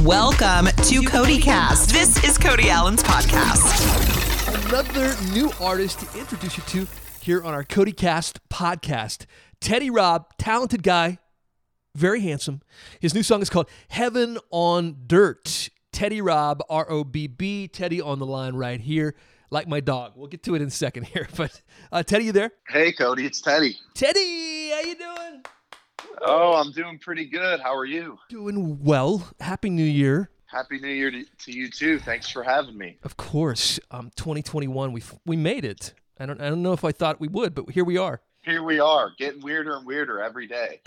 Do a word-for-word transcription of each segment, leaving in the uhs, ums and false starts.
Welcome to CodyCast. This is Cody Allen's podcast. Another new artist to introduce you to here on our CodyCast podcast. Teddy Robb, talented guy, very handsome. His new song is called Heaven on Dirt. Teddy Robb, R O B B. Teddy on the line right here, like my dog. We'll get to it in a second here. But uh, Teddy, you there? Hey, Cody, it's Teddy. Teddy, how you doing? Oh, I'm doing pretty good. How are you? Doing well. Happy New Year. Happy New Year to, to you too. Thanks for having me. Of course. Um, twenty twenty-one, we we made it. I don't I don't know if I thought we would, but here we are. Here we are, getting weirder and weirder every day.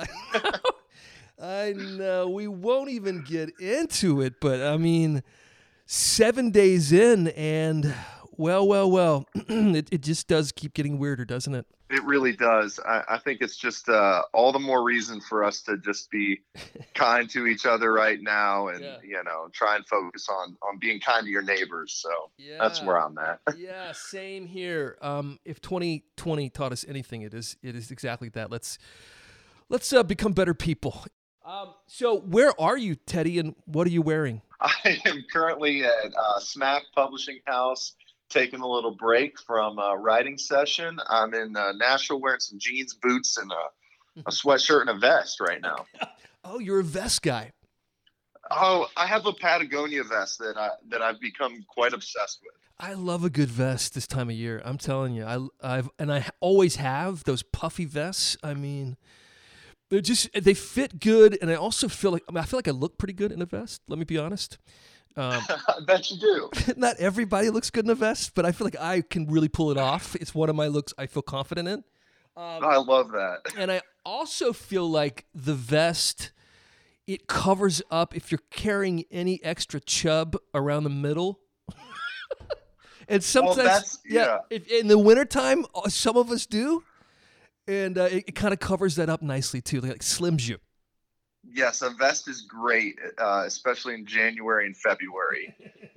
I know. We won't even get into it, but I mean, seven days in, and well, well, well, it, it just does keep getting weirder, doesn't it? It really does. I, I think it's just uh, all the more reason for us to just be kind to each other right now, and yeah. you know, try and focus on on being kind to your neighbors. So yeah. That's where I'm at. Yeah, same here. Um, if twenty twenty taught us anything, it is it is exactly that. Let's let's uh, become better people. Um, so where are you, Teddy, and what are you wearing? I am currently at uh, Smack Publishing House, taking a little break from a writing session. I'm in uh, Nashville wearing some jeans, boots, and a, a sweatshirt and a vest right now. Oh, you're a vest guy. Oh, I have a Patagonia vest that I that I've become quite obsessed with. I love a good vest this time of year. I'm telling you, I I've and I always have those puffy vests. I mean, they're just they fit good, and I also feel like I, mean, I feel like I look pretty good in a vest. Let me be honest. Um, I bet you do. Not everybody looks good in a vest, but I feel like I can really pull it off. It's one of my looks I feel confident in. Um, I love that. And I also feel like the vest, it covers up if you're carrying any extra chub around the middle. And sometimes, well, that's, yeah, yeah if, in the wintertime, some of us do. And uh, it, it kind of covers that up nicely, too. Like, slims you. Yes, a vest is great, uh, especially in January and February.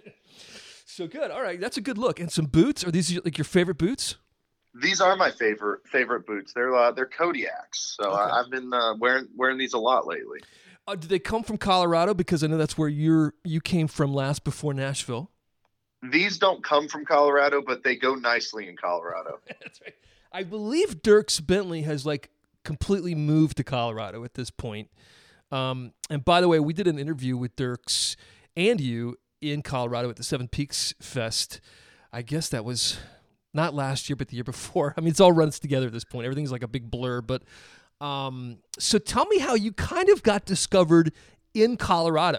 So good. All right, that's a good look. And some boots. Are these like your favorite boots? These are my favorite favorite boots. They're uh, they're Kodiaks. So okay. I, I've been uh, wearing wearing these a lot lately. Uh, do they come from Colorado? Because I know that's where you're you came from last before Nashville. These don't come from Colorado, but they go nicely in Colorado. That's right. I believe Dierks Bentley has like completely moved to Colorado at this point. Um, and by the way, we did an interview with Dierks and you in Colorado at the Seven Peaks Fest. I guess that was not last year, but the year before. I mean, it's all runs together at this point. Everything's like a big blur. But um, so tell me how you kind of got discovered in Colorado.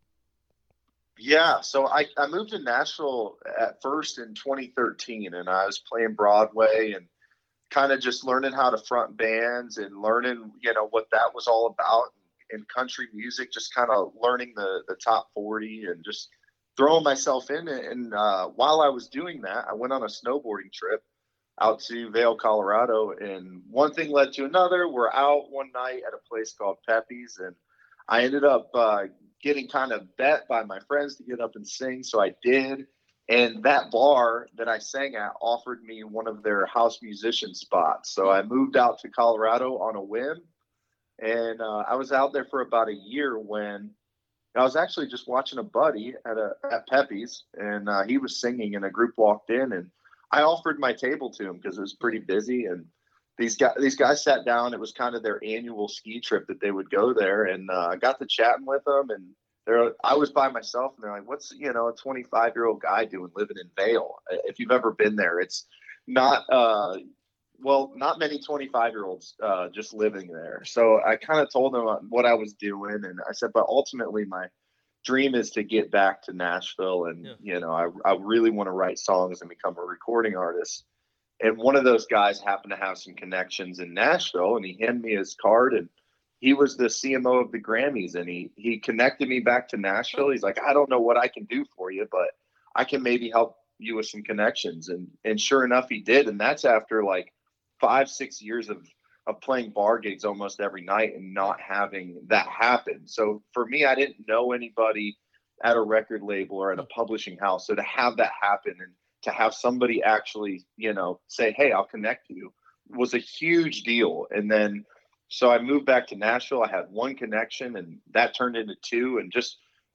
Yeah, so I, I moved to Nashville at first in twenty thirteen, and I was playing Broadway and kind of just learning how to front bands and learning, you know, what that was all about. In country music, just kind of learning the the top forty and just throwing myself in. And uh, while I was doing that, I went on a snowboarding trip out to Vail, Colorado, and one thing led to another. We're out one night at a place called Pepe's, and I ended up uh, getting kind of bet by my friends to get up and sing, so I did. And that bar that I sang at offered me one of their house musician spots, so I moved out to Colorado on a whim. And uh, I was out there for about a year when I was actually just watching a buddy at a at Pepe's, and uh, he was singing, and a group walked in, and I offered my table to him because it was pretty busy. And these guys these guys sat down. It was kind of their annual ski trip that they would go there, and uh, I got to chatting with them. And they're I was by myself, and they're like, "What's you know a twenty-five year old guy doing living in Vail? If you've ever been there, it's not." Uh, Well, not many twenty-five-year-olds uh, just living there. So I kind of told them what I was doing, and I said, but ultimately my dream is to get back to Nashville, and yeah. you know, I I really want to write songs and become a recording artist. And one of those guys happened to have some connections in Nashville, and he handed me his card, and he was the C M O of the Grammys, and he he connected me back to Nashville. He's like, I don't know what I can do for you, but I can maybe help you with some connections. And and sure enough, he did. And that's after like five, six years of, of playing bar gigs almost every night and not having that happen. So for me, I didn't know anybody at a record label or at a publishing house. So to have that happen and to have somebody actually, you know, say, hey, I'll connect you was a huge deal. And then, so I moved back to Nashville. I had one connection and that turned into two, and just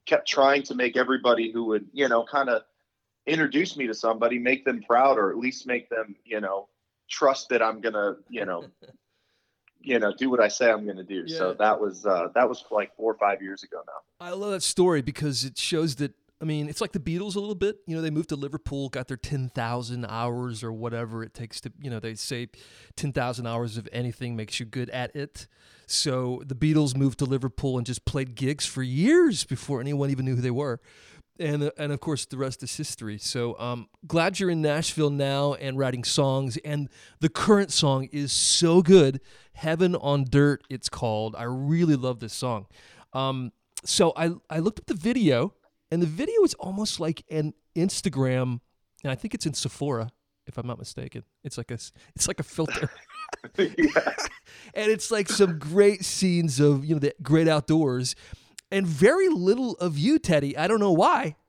kept trying to make everybody who would, you know, kind of introduce me to somebody, make them proud, or at least make them, you know, trust that I'm going to, you know, you know, do what I say I'm going to do. Yeah. So that was, uh, that was like four or five years ago now. I love that story because it shows that, I mean, it's like the Beatles a little bit. You know, they moved to Liverpool, got their ten thousand hours or whatever it takes to, you know, they say ten thousand hours of anything makes you good at it. So the Beatles moved to Liverpool and just played gigs for years before anyone even knew who they were. And, uh, and of course, the rest is history. So um, glad you're in Nashville now and writing songs. And the current song is so good. Heaven on Dirt, it's called. I really love this song. Um, so I, I looked up the video. And the video is almost like an Instagram, and I think it's in Sephora, if I'm not mistaken. It's like a, it's like a filter. Yeah. And it's like some great scenes of, you know, the great outdoors, and very little of you, Teddy. I don't know why.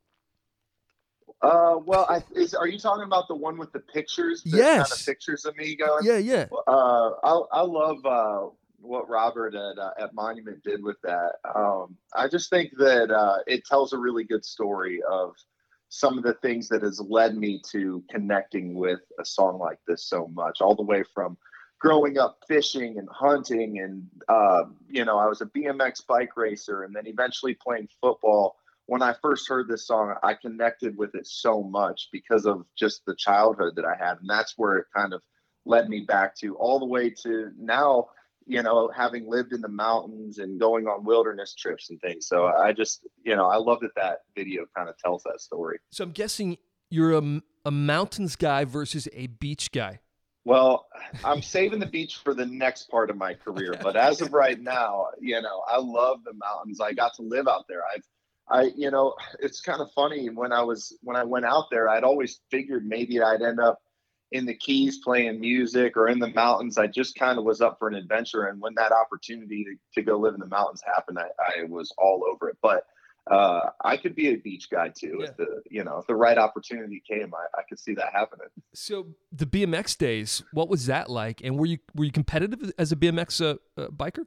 Uh, well, I, is, are you talking about the one with the pictures? The Yes. kind of pictures of me going? Yeah, yeah. Uh, I, I love uh, what Robert at, uh, at Monument did with that. Um, I just think that uh, it tells a really good story of some of the things that has led me to connecting with a song like this so much, all the way from growing up fishing and hunting. And, uh, you know, I was a B M X bike racer and then eventually playing football. When I first heard this song, I connected with it so much because of just the childhood that I had. And that's where it kind of led me back to, all the way to now, you know, having lived in the mountains and going on wilderness trips and things. So I just, you know, I love that that video kind of tells that story. So I'm guessing you're a, a mountains guy versus a beach guy. Well, I'm saving the beach for the next part of my career. But as of right now, you know, I love the mountains. I got to live out there. I've, I, you know, it's kind of funny when I was, when I went out there, I'd always figured maybe I'd end up in the Keys playing music or in the mountains. I just kind of was up for an adventure. And when that opportunity to, to go live in the mountains happened, I, I was all over it. But uh, I could be a beach guy too. Yeah. If the, you know, if the right opportunity came, I, I could see that happening. So the B M X days, what was that like? And were you, were you competitive as a B M X uh, uh, biker?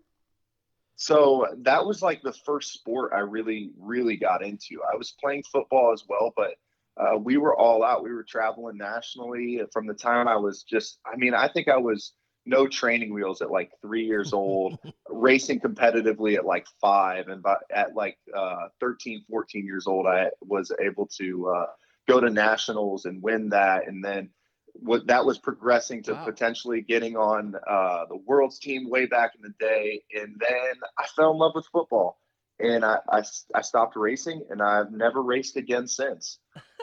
So that was like the first sport I really, really got into. I was playing football as well, but Uh, we were all out. We were traveling nationally from the time I was just, I mean, I think I was no training wheels at like three years old, racing competitively at like five. And by, at like uh, thirteen, fourteen years old, I was able to uh, go to nationals and win that. And then what that was progressing to Wow. potentially getting on uh, the world's team way back in the day. And then I fell in love with football. And I, I, I stopped racing, and I've never raced again since.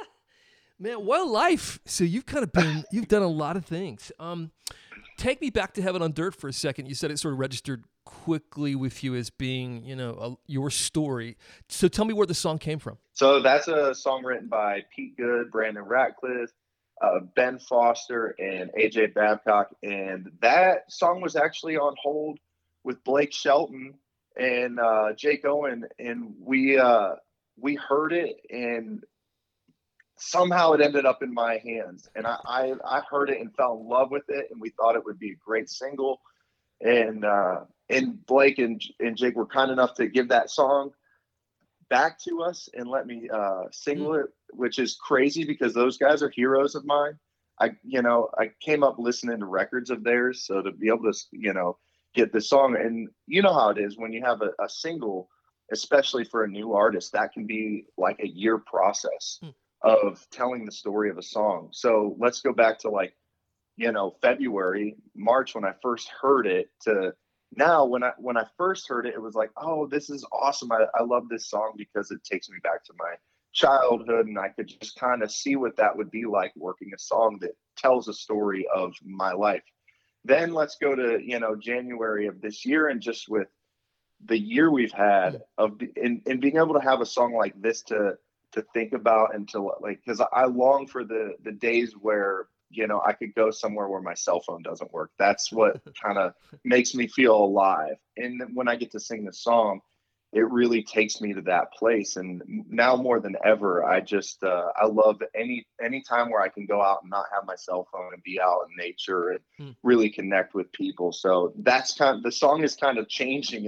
Man, what a life. So you've kind of been, you've done a lot of things. Um, take me back to Heaven on Dirt for a second. You said it sort of registered quickly with you as being, you know, a, your story. So tell me where the song came from. So that's a song written by Pete Good, Brandon Ratcliffe, uh, Ben Foster, and A J Babcock. And that song was actually on hold with Blake Shelton and uh, Jake Owen. And we, uh, we heard it, and somehow it ended up in my hands. And I, I, I heard it and fell in love with it. And we thought it would be a great single. And, uh, and Blake and, and Jake were kind enough to give that song back to us and let me uh, single it, which is crazy because those guys are heroes of mine. I, you know, I came up listening to records of theirs. So to be able to, you know, get the song, and you know how it is when you have a, a single, especially for a new artist, that can be like a year process mm. of telling the story of a song. So let's go back to like, you know, February, March, when I first heard it, to now when I, when I first heard it, it was like, oh, this is awesome. I, I love this song because it takes me back to my childhood. And I could just kind of see what that would be like, working a song that tells a story of my life. Then let's go to, you know, January of this year, and just with the year we've had of in, in being able to have a song like this to to think about, and to like, because I long for the the days where, you know, I could go somewhere where my cell phone doesn't work. That's what kind of makes me feel alive. And when I get to sing the song, it really takes me to that place. And now more than ever, I just, uh, I love any, any time where I can go out and not have my cell phone and be out in nature and mm. really connect with people. So that's kind of, the song is kind of changing as,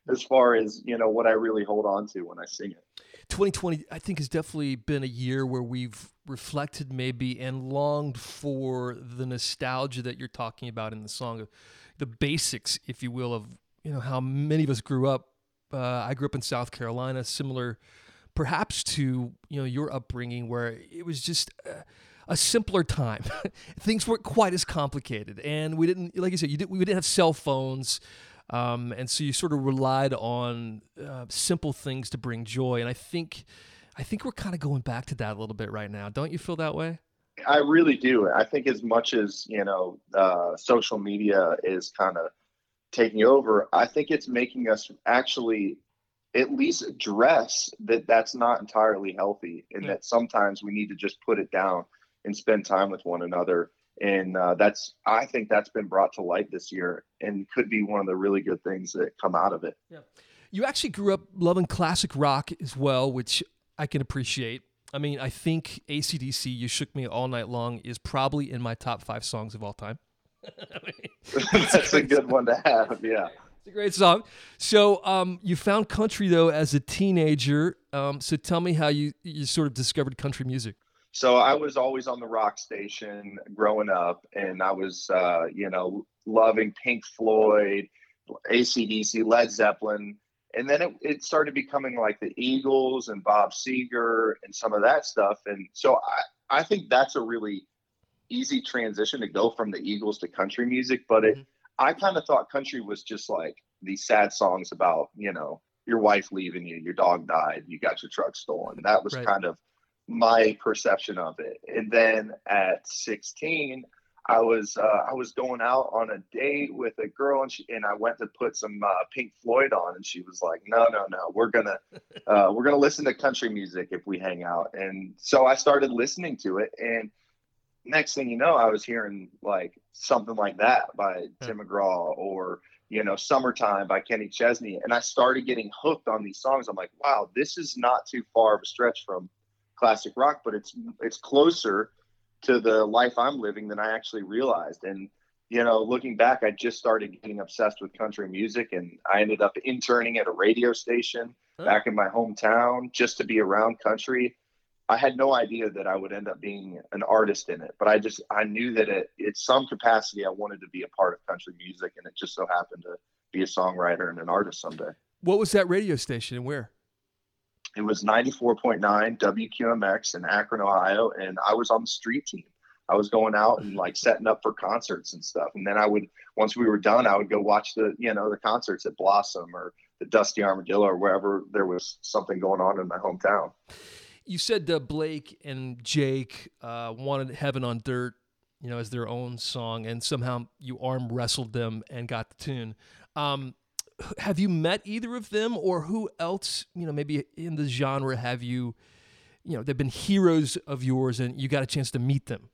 as far as, you know, what I really hold on to when I sing it. twenty twenty, I think, has definitely been a year where we've reflected maybe and longed for the nostalgia that you're talking about in the song, the basics, if you will, of, you know, how many of us grew up. Uh, I grew up in South Carolina, similar perhaps to, you know, your upbringing, where it was just a, a simpler time. Things weren't quite as complicated, and we didn't, like you said, you did, we didn't have cell phones. Um, and so you sort of relied on uh, simple things to bring joy. And I think, I think we're kind of going back to that a little bit right now. Don't you feel that way? I really do. I think as much as, you know, uh, social media is kind of taking over, I think it's making us actually at least address that that's not entirely healthy, and that sometimes we need to just put it down and spend time with one another. And uh, that's, I think that's been brought to light this year, and could be one of the really good things that come out of it. Yeah. You actually grew up loving classic rock as well, which I can appreciate. I mean, I think A C D C, You Shook Me All Night Long, is probably in my top five songs of all time. I mean, that's a good one to have, yeah. It's a great song. So um, you found country, though, as a teenager. Um, so tell me how you, you sort of discovered country music. So I was always on the rock station growing up, and I was, uh, you know, loving Pink Floyd, A C D C, Led Zeppelin. And then it, it started becoming like the Eagles and Bob Seger and some of that stuff. And so I, I think that's a really easy transition to go from the Eagles to country music. But it, mm-hmm. I kind of thought country was just like these sad songs about, you know, your wife leaving you, your dog died, you got your truck stolen. That was right. kind of my perception of it. And then at sixteen, I was uh, I was going out on a date with a girl, and she, and I went to put some uh, Pink Floyd on, and she was like, "No, no, no, we're gonna uh, we're gonna listen to country music if we hang out." And so I started listening to it, and next thing you know, I was hearing like something like that by Tim McGraw, or you know, Summertime by Kenny Chesney, and I started getting hooked on these songs. I'm like, wow, this is not too far of a stretch from classic rock, but it's it's closer to the life I'm living than I actually realized. And you know, looking back, I just started getting obsessed with country music, and I ended up interning at a radio station oh. back in my hometown just to be around country. I had no idea that I would end up being an artist in it, but I just I knew that it, at some capacity I wanted to be a part of country music, and it just so happened to be a songwriter and an artist someday. What was that radio station, and where? It was ninety-four point nine W Q M X in Akron, Ohio, and I was on the street team. I was going out and like setting up for concerts and stuff. And then I would, once we were done, I would go watch the, you know, the concerts at Blossom or the Dusty Armadillo or wherever there was something going on in my hometown. You said uh, Blake and Jake uh, wanted Heaven on Dirt, you know, as their own song, and somehow you arm wrestled them and got the tune. Um, have you met either of them, or who else, you know, maybe in the genre have you, you know, they've been heroes of yours and you got a chance to meet them?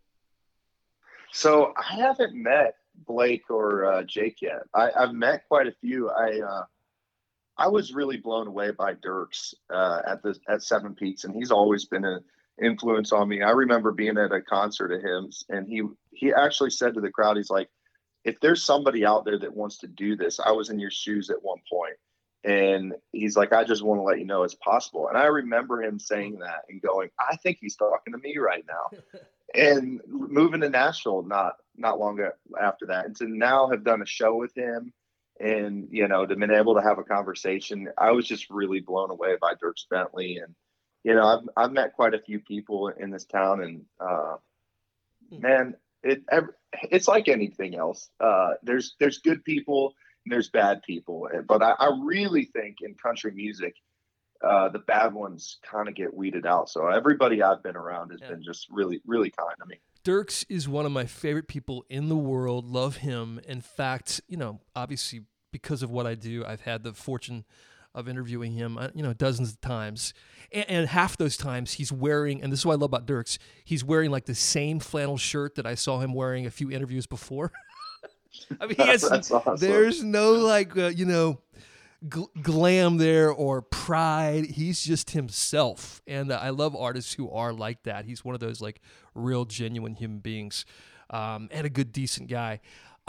So I haven't met Blake or uh, Jake yet. I, I've met quite a few. I uh, I was really blown away by Dierks uh, at the at Seven Peaks, and he's always been an influence on me. I remember being at a concert of him, and he he actually said to the crowd, he's like, "If there's somebody out there that wants to do this, I was in your shoes at one point." And he's like, "I just want to let you know it's possible." And I remember him saying that and going, "I think he's talking to me right now." And moving to Nashville not not long after that, and to now have done a show with him, and you know, to been able to have a conversation, I was just really blown away by Dierks Bentley. And you know, I've I've met quite a few people in this town, and uh, man, it it's like anything else. Uh, there's there's good people and there's bad people, but I, I really think in country music, Uh, the bad ones kind of get weeded out. So everybody I've been around has yeah. been just really, really kind to me. Dierks is one of my favorite people in the world. Love him. In fact, you know, obviously because of what I do, I've had the fortune of interviewing him, you know, dozens of times. And, and half those times he's wearing, and this is what I love about Dierks, he's wearing like the same flannel shirt that I saw him wearing a few interviews before. I mean, he has, That's awesome. There's no like, uh, you know, Gl- glam there or pride. He's just himself, and uh, I love artists who are like that. He's one of those like real genuine human beings, um, and a good decent guy. Um,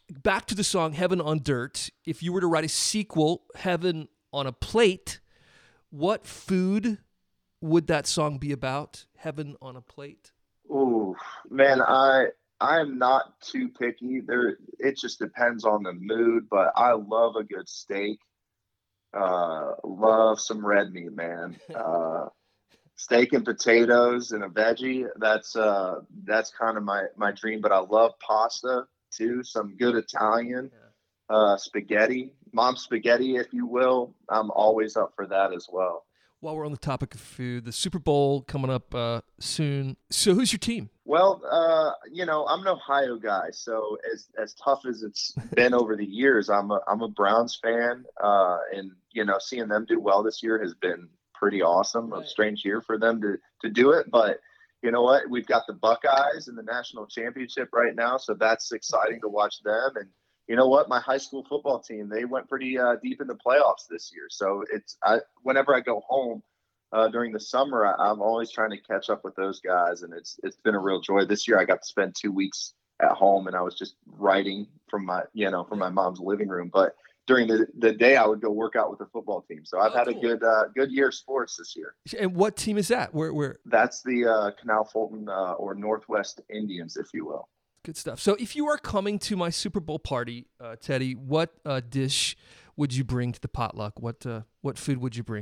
back to the song Heaven on Dirt. If you were to write a sequel, Heaven on a Plate, what food would that song be about? Heaven on a Plate. Ooh, man, I I am not too picky. There, it just depends on the mood, but I love a good steak. Uh, love some red meat, man. Uh, steak and potatoes and a veggie. That's uh, that's kind of my my dream. But I love pasta too. Some good Italian, uh, spaghetti, mom's spaghetti, if you will. I'm always up for that as well. While we're on the topic of food, the Super Bowl coming up uh, soon. So who's your team? Well, uh, you know, I'm an Ohio guy, so as as tough as it's been over the years, I'm a I'm a Browns fan, uh, and you know, seeing them do well this year has been pretty awesome. Right. A strange year for them to to do it, but you know what? We've got the Buckeyes in the national championship right now, so that's exciting to watch them. And you know what? My high school football team, they went pretty uh, deep in the playoffs this year. So it's I, whenever I go home uh, during the summer, I, I'm always trying to catch up with those guys, and it's it's been a real joy. This year, I got to spend two weeks at home, and I was just writing from my you know from my mom's living room. But during the, the day, I would go work out with the football team. So I've oh, had cool. a good uh, good year of sports this year. And what team is that? Where where? That's the uh, Canal Fulton uh, or Northwest Indians, if you will. Good stuff. So if you are coming to my Super Bowl party, uh, Teddy, what uh, dish would you bring to the potluck? What uh, what food would you bring?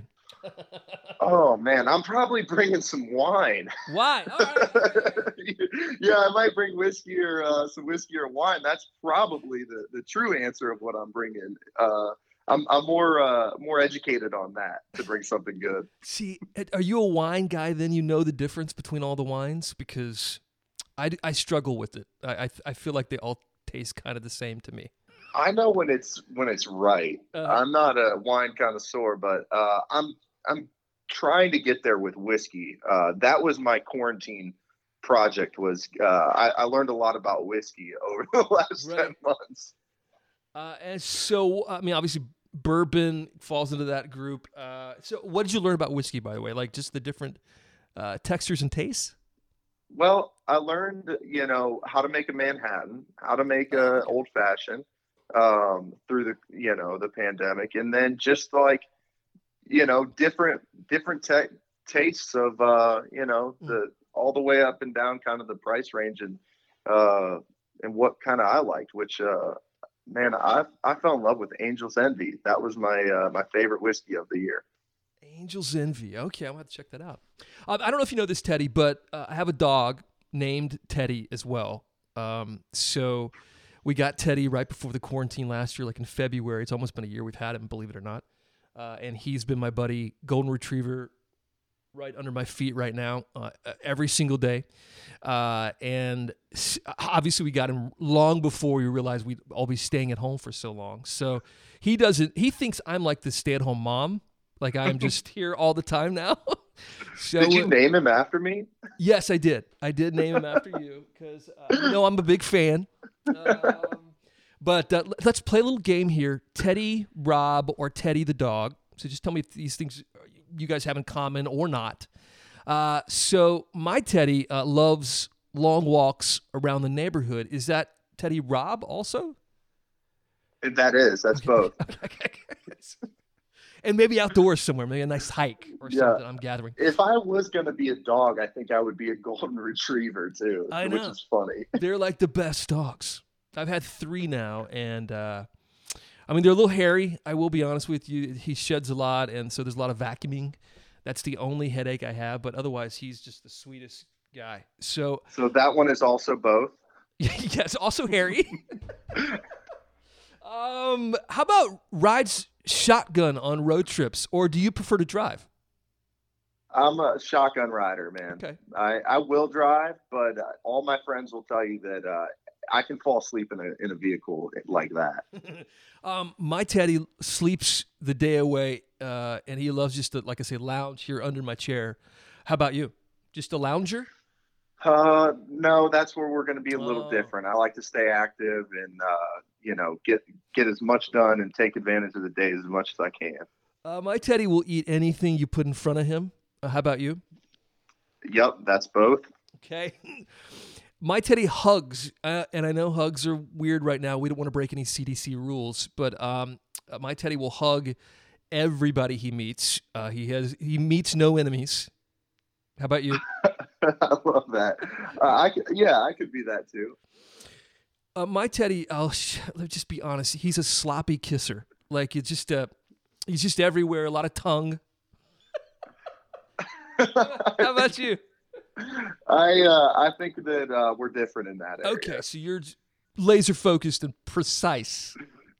Oh, man, I'm probably bringing some wine. Wine? All right. Yeah, I might bring whiskey or uh, some whiskey or wine. That's probably the, the true answer of what I'm bringing. Uh, I'm I'm more uh, more educated on that to bring something good. See, are you a wine guy? Then you know the difference between all the wines? Because I, I struggle with it. I, I I feel like they all taste kind of the same to me. I know when it's when it's right. Uh, I'm not a wine connoisseur, but uh, I'm I'm trying to get there with whiskey. Uh, that was my quarantine project. Was uh, I, I learned a lot about whiskey over the last Right. ten months. Uh, and so, I mean, obviously, bourbon falls into that group. Uh, so, what did you learn about whiskey, by the way? Like just the different uh, textures and tastes? Well, I learned, you know, how to make a Manhattan, how to make a old fashioned um, through the, you know, the pandemic, and then just like, you know, different different te- tastes of, uh, you know, the all the way up and down kind of the price range and uh, and what kind of I liked, which. Uh, Man, I I fell in love with Angel's Envy. That was my uh, my favorite whiskey of the year. Angel's Envy. Okay, I'm going to have to check that out. Um, I don't know if you know this, Teddy, but uh, I have a dog named Teddy as well. Um, so we got Teddy right before the quarantine last year, like in February. It's almost been a year we've had him, believe it or not. Uh, and he's been my buddy, golden retriever, right under my feet right now, uh, every single day. Uh, and obviously we got him long before we realized we'd all be staying at home for so long. So he doesn't, he thinks I'm like the stay-at-home mom. Like I'm just here all the time now. So, did you name him after me? Yes, I did. I did name him after you because uh, you know I'm a big fan. Um, but uh, let's play a little game here. Teddy, Rob, or Teddy the dog. So just tell me if these things you guys have in common or not. Uh, so my Teddy uh, loves long walks around the neighborhood. Is that Teddy Rob also? That is. That's both. And maybe outdoors somewhere, maybe a nice hike or Yeah. something, I'm gathering. If I was going to be a dog, I think I would be a golden retriever too, I which know. is funny. They're like the best dogs. I've had three now, and uh, I mean, they're a little hairy. I will be honest with you. He sheds a lot, and so there's a lot of vacuuming. That's the only headache I have, but otherwise, he's just the sweetest guy. So, So that one is also both. yes, also hairy. um, how about rides shotgun on road trips, or do you prefer to drive? I'm a shotgun rider, man. Okay. I, I will drive, but uh, all my friends will tell you that uh, I can fall asleep in a in a vehicle like that. um, my Teddy sleeps the day away, uh, and he loves just to, like I say, lounge here under my chair. How about you? Just a lounger? Uh, no, that's where we're going to be a little Oh. different. I like to stay active and uh, you know get get as much done and take advantage of the day as much as I can. Uh, my Teddy will eat anything you put in front of him. Uh, how about you? Yep, that's both. Okay. My Teddy hugs, uh, and I know hugs are weird right now. We don't want to break any C D C rules, but um, my Teddy will hug everybody he meets. Uh, he has he meets no enemies. How about you? I love that. Uh, I could, yeah, I could be that too. Uh, my Teddy, oh, sh- let's just be honest. He's a sloppy kisser. Like it's just uh, he's just everywhere. A lot of tongue. How about you? I uh, I think that uh, we're different in that area. Okay, so you're laser focused and precise.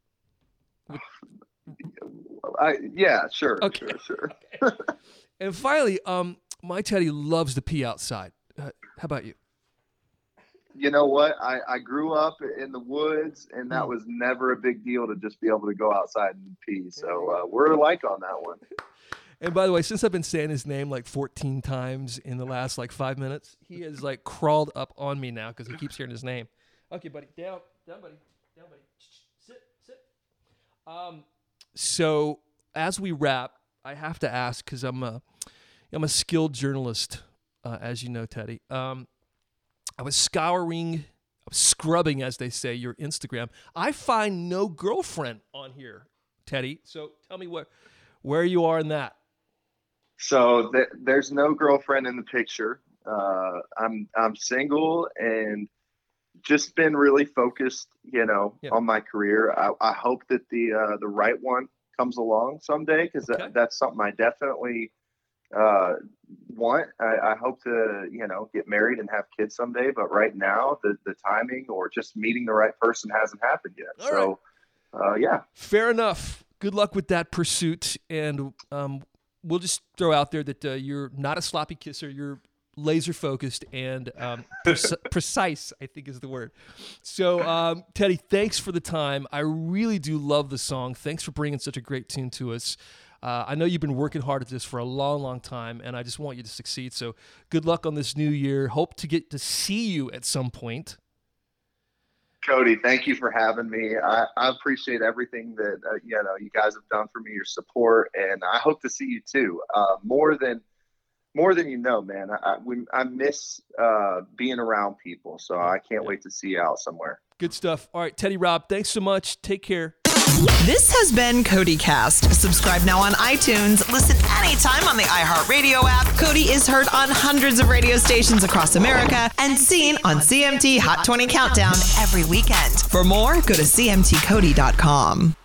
I yeah, sure, Okay. sure, sure. Okay. And finally, um, my Teddy loves to pee outside. Uh, how about you? You know what? I, I grew up in the woods, and that was never a big deal to just be able to go outside and pee. So uh, we're alike on that one. And by the way, since I've been saying his name like fourteen times in the last like five minutes, he has like crawled up on me now because he keeps hearing his name. Okay, buddy, down, down, buddy, down, buddy, sit, sit. Um, so as we wrap, I have to ask because I'm a, I'm a skilled journalist, uh, as you know, Teddy. Um, I was scouring, I was scrubbing, as they say, your Instagram. I find no girlfriend on here, Teddy. So tell me what, where you are in that. So th- there's no girlfriend in the picture. Uh, I'm I'm single and just been really focused, you know, Yeah. on my career. I, I hope that the uh, the right one comes along someday because Okay. that, that's something I definitely uh, want. I, I hope to, you know, get married and have kids someday. But right now, the the timing or just meeting the right person hasn't happened yet. All so, uh, yeah. Fair enough. Good luck with that pursuit. And um, we'll just throw out there that uh, you're not a sloppy kisser. You're laser focused and um, pre- precise, I think is the word. So, um, Teddy, thanks for the time. I really do love the song. Thanks for bringing such a great tune to us. Uh, I know you've been working hard at this for a long, long time, and I just want you to succeed. So good luck on this new year. Hope to get to see you at some point. Cody, thank you for having me. I, I appreciate everything that uh, you know you guys have done for me, your support, and I hope to see you too. Uh, more than more than you know, man. I I, we, I miss uh, being around people, so I can't wait to see you out somewhere. Good stuff. All right, Teddy Robb, thanks so much. Take care. This has been Cody Cast. Subscribe now on iTunes. Listen anytime on the iHeartRadio app. Cody is heard on hundreds of radio stations across America and seen on C M T Hot twenty Countdown every weekend. For more, go to C M T Cody dot com.